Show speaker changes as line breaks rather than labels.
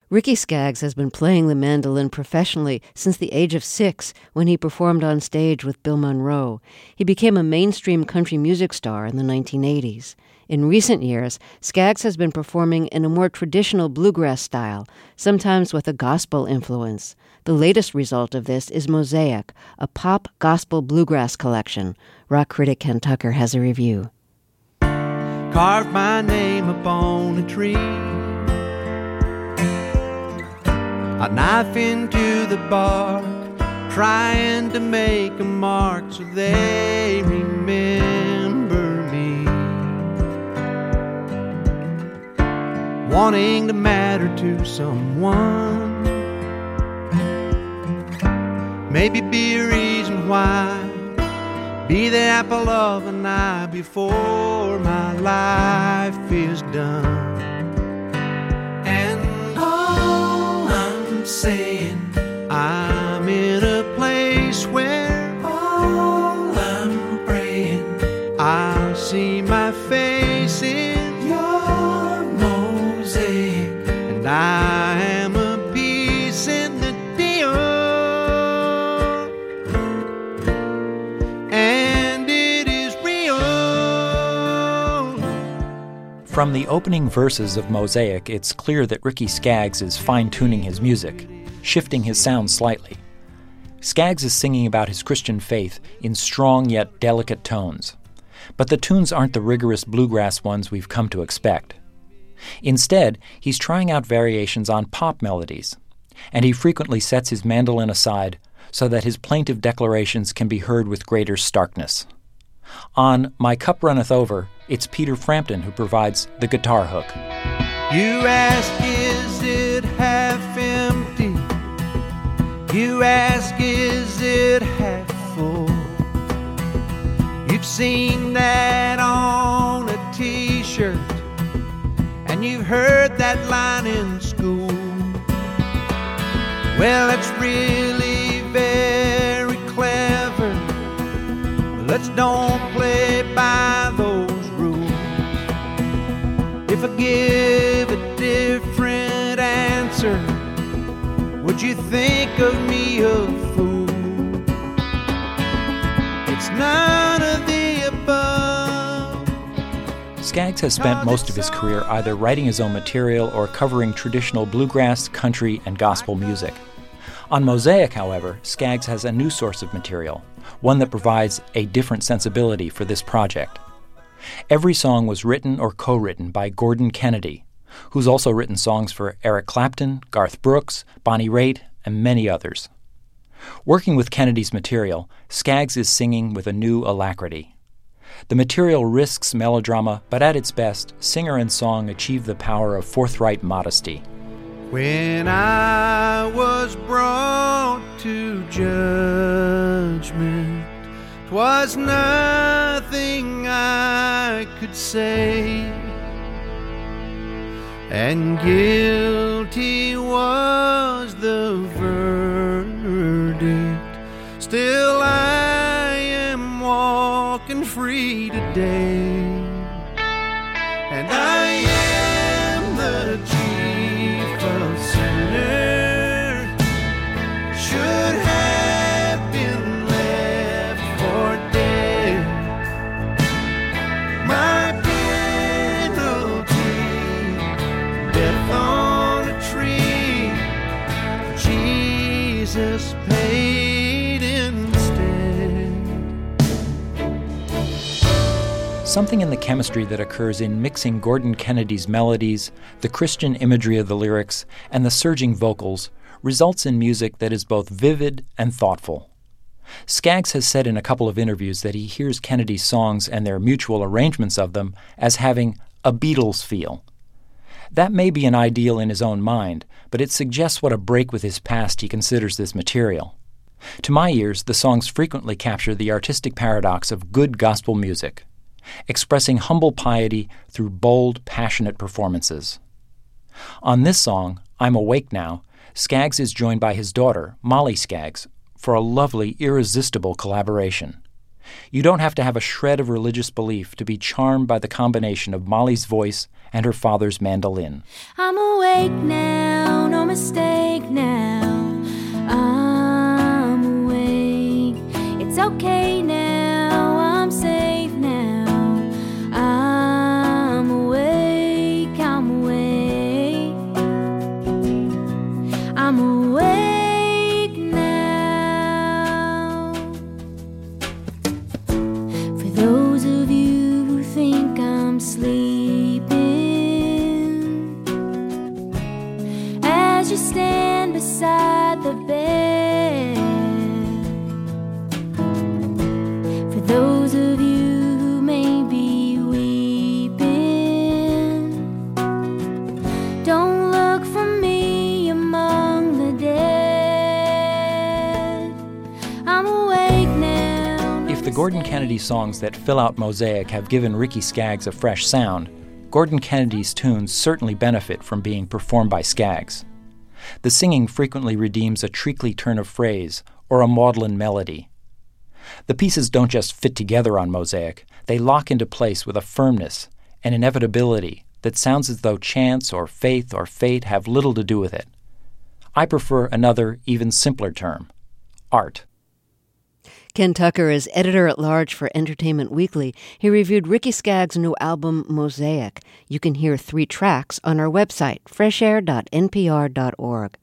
Ricky Skaggs has been playing the mandolin professionally since the age of 6 when he performed on stage with Bill Monroe. He became a mainstream country music star in the 1980s. In recent years, Skaggs has been performing in a more traditional bluegrass style, sometimes with a gospel influence. The latest result of this is Mosaic, a pop gospel bluegrass collection. Rock critic Ken Tucker has a review.
Carve my name upon a tree, a knife into the bark, trying to make a mark so they remember me. Wanting to matter to someone, maybe be a reason why. Be the apple of an eye before my life is done. And all I'm saying, I'm in a place where all I'm praying, I'll see my face in your mosaic, and I am a piece in the deal, and it is real.
From the opening verses of Mosaic, it's clear that Ricky Skaggs is fine-tuning his music, shifting his sound slightly. Skaggs is singing about his Christian faith in strong yet delicate tones. But the tunes aren't the rigorous bluegrass ones we've come to expect. Instead, he's trying out variations on pop melodies, and he frequently sets his mandolin aside so that his plaintive declarations can be heard with greater starkness. On My Cup Runneth Over, it's Peter Frampton who provides the guitar hook.
You ask, is it half empty? You ask, is it half full? You've seen that on a t-shirt, and you've heard that line in school. Well, it's really very clever. Let's don't play by those rules. If I give a different answer, would you think of me a fool? It's none of the above.
Skaggs has spent most of his career either writing his own material or covering traditional bluegrass, country, and gospel music. On Mosaic, however, Skaggs has a new source of material, one that provides a different sensibility for this project. Every song was written or co-written by Gordon Kennedy, who's also written songs for Eric Clapton, Garth Brooks, Bonnie Raitt, and many others. Working with Kennedy's material, Skaggs is singing with a new alacrity. The material risks melodrama, but at its best, singer and song achieve the power of forthright modesty.
When I was brought to judgment, 'twas nothing I could say, and guilty was the verdict. Still I am walking free today, and I am the chief of sinners, should have been left for dead. My penalty, death on a tree, Jesus paid instead.
Something in the chemistry that occurs in mixing Gordon Kennedy's melodies, the Christian imagery of the lyrics, and the surging vocals results in music that is both vivid and thoughtful. Skaggs has said in a couple of interviews that he hears Kennedy's songs and their mutual arrangements of them as having a Beatles feel. That may be an ideal in his own mind, but it suggests what a break with his past he considers this material. To my ears, the songs frequently capture the artistic paradox of good gospel music, expressing humble piety through bold, passionate performances. On this song, I'm Awake Now, Skaggs is joined by his daughter, Molly Skaggs, for a lovely, irresistible collaboration. You don't have to have a shred of religious belief to be charmed by the combination of Molly's voice and her father's mandolin.
I'm awake now, no I'm awake now. For those of you who think I'm sleeping, as you stand beside the bed, for those of you who may be weeping, don't look for me among the dead. I'm awake now.
If the Gordon Kennedy songs that fill out Mosaic have given Ricky Skaggs a fresh sound, Gordon Kennedy's tunes certainly benefit from being performed by Skaggs. The singing frequently redeems a treacly turn of phrase or a maudlin melody. The pieces don't just fit together on Mosaic, they lock into place with a firmness, an inevitability that sounds as though chance or faith or fate have little to do with it. I prefer another, even simpler term, art.
Ken Tucker is editor-at-large for Entertainment Weekly. He reviewed Ricky Skaggs' new album, Mosaic. You can hear 3 tracks on our website, freshair.npr.org.